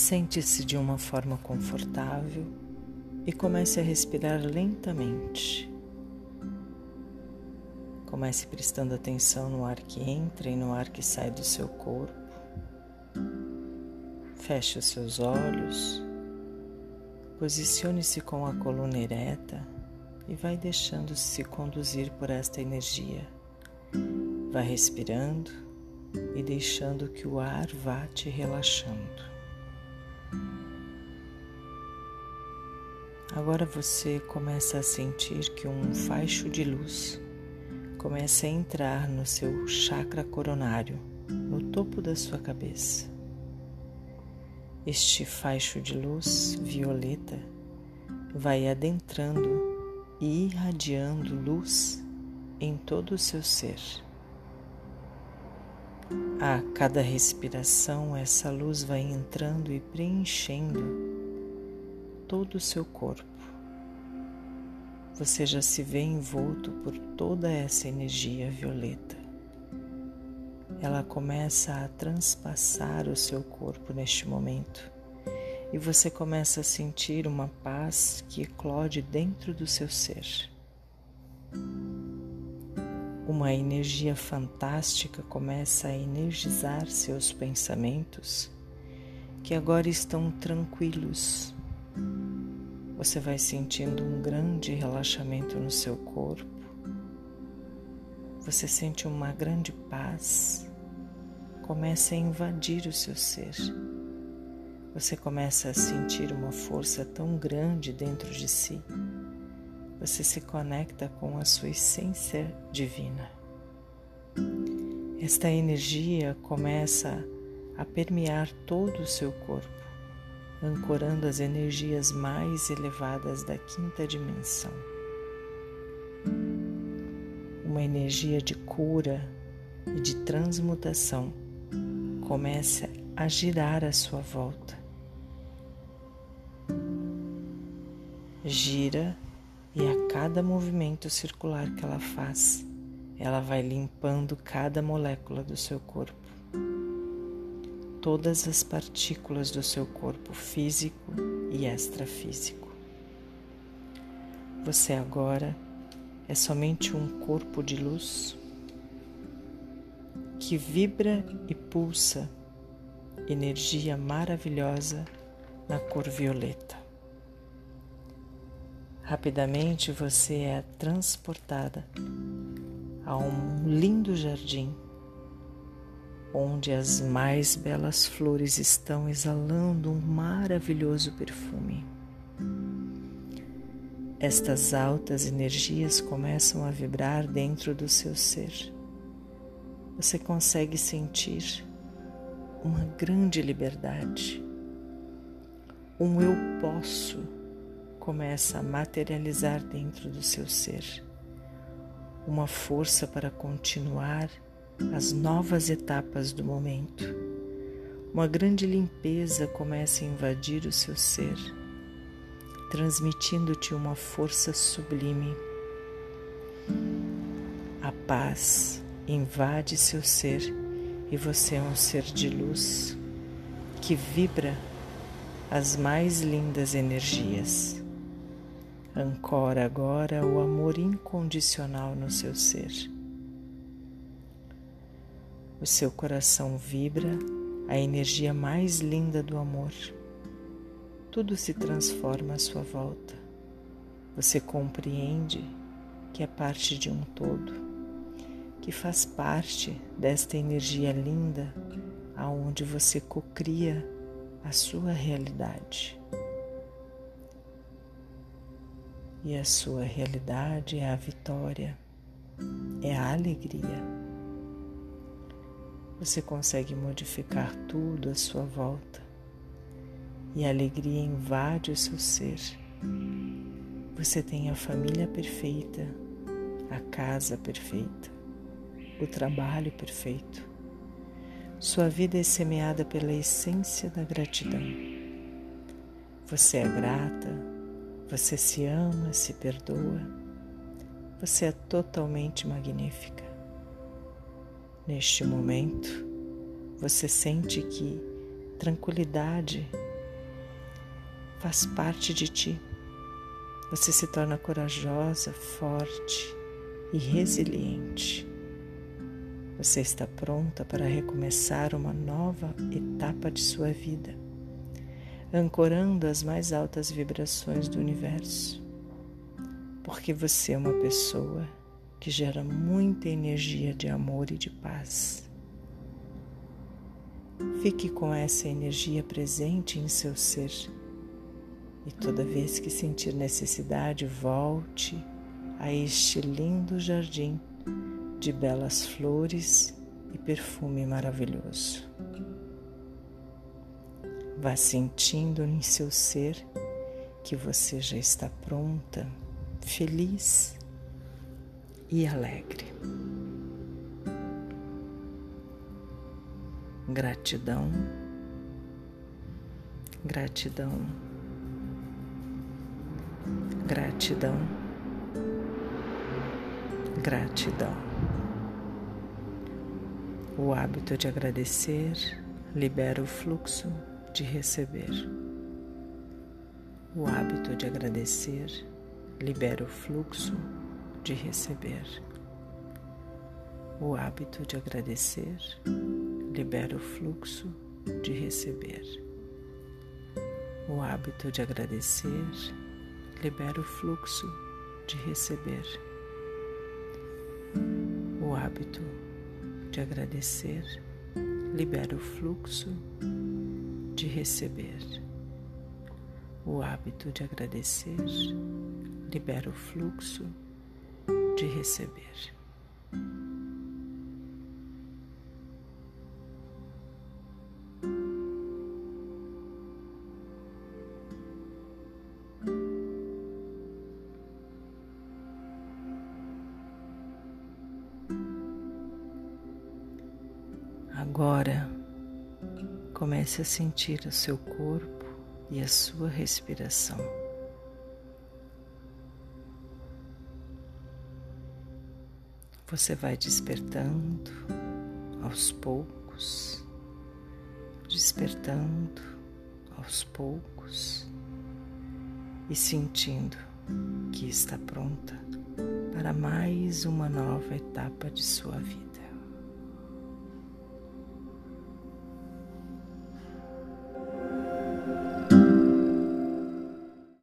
Sente-se de uma forma confortável e comece a respirar lentamente. Comece prestando atenção no ar que entra e no ar que sai do seu corpo. Feche os seus olhos, posicione-se com a coluna ereta e vai deixando-se conduzir por esta energia. Vá respirando e deixando que o ar vá te relaxando. Agora você começa a sentir que um faixo de luz começa a entrar no seu chakra coronário, no topo da sua cabeça. Este faixo de luz violeta vai adentrando e irradiando luz em todo o seu ser. A cada respiração, essa luz vai entrando e preenchendo todo o seu corpo. Você já se vê envolto por toda essa energia violeta. Ela começa a transpassar o seu corpo neste momento e você começa a sentir uma paz que eclode dentro do seu ser. Uma energia fantástica começa a energizar seus pensamentos que agora estão tranquilos. Você vai sentindo um grande relaxamento no seu corpo. Você sente uma grande paz. Começa a invadir o seu ser. Você começa a sentir uma força tão grande dentro de si. Você se conecta com a sua essência divina. Esta energia começa a permear todo o seu corpo, ancorando as energias mais elevadas da quinta dimensão. Uma energia de cura e de transmutação começa a girar à sua volta. Gira e a cada movimento circular que ela faz, ela vai limpando cada molécula do seu corpo. Todas as partículas do seu corpo físico e extrafísico. Você agora é somente um corpo de luz que vibra e pulsa energia maravilhosa na cor violeta. Rapidamente você é transportada a um lindo jardim onde as mais belas flores estão exalando um maravilhoso perfume. Estas altas energias começam a vibrar dentro do seu ser. Você consegue sentir uma grande liberdade. Um eu posso começa a materializar dentro do seu ser. Uma força para continuar as novas etapas do momento. Uma grande limpeza começa a invadir o seu ser, transmitindo-te uma força sublime. A paz invade seu ser e você é um ser de luz que vibra as mais lindas energias. Ancora agora o amor incondicional no seu ser. O seu coração vibra a energia mais linda do amor. Tudo se transforma à sua volta. Você compreende que é parte de um todo, que faz parte desta energia linda aonde você cocria a sua realidade. E a sua realidade é a vitória, é a alegria. Você consegue modificar tudo à sua volta e a alegria invade o seu ser. Você tem a família perfeita, a casa perfeita, o trabalho perfeito. Sua vida é semeada pela essência da gratidão. Você é grata, você se ama, se perdoa. Você é totalmente magnífica. Neste momento, você sente que tranquilidade faz parte de ti. Você se torna corajosa, forte e resiliente. Você está pronta para recomeçar uma nova etapa de sua vida, ancorando as mais altas vibrações do universo, porque você é uma pessoa que gera muita energia de amor e de paz. Fique com essa energia presente em seu ser e toda vez que sentir necessidade, volte a este lindo jardim de belas flores e perfume maravilhoso. Vá sentindo em seu ser que você já está pronta, feliz e alegre. Gratidão, gratidão, gratidão, gratidão. O hábito de agradecer libera o fluxo de receber. O hábito de agradecer libera o fluxo de receber. O hábito de agradecer libera o fluxo de receber. O hábito de agradecer libera o fluxo de receber. O hábito de agradecer libera o fluxo de receber. O hábito de agradecer libera o fluxo de receber. Agora, comece a sentir o seu corpo e a sua respiração. Você vai despertando aos poucos, despertando aos poucos e sentindo que está pronta para mais uma nova etapa de sua vida.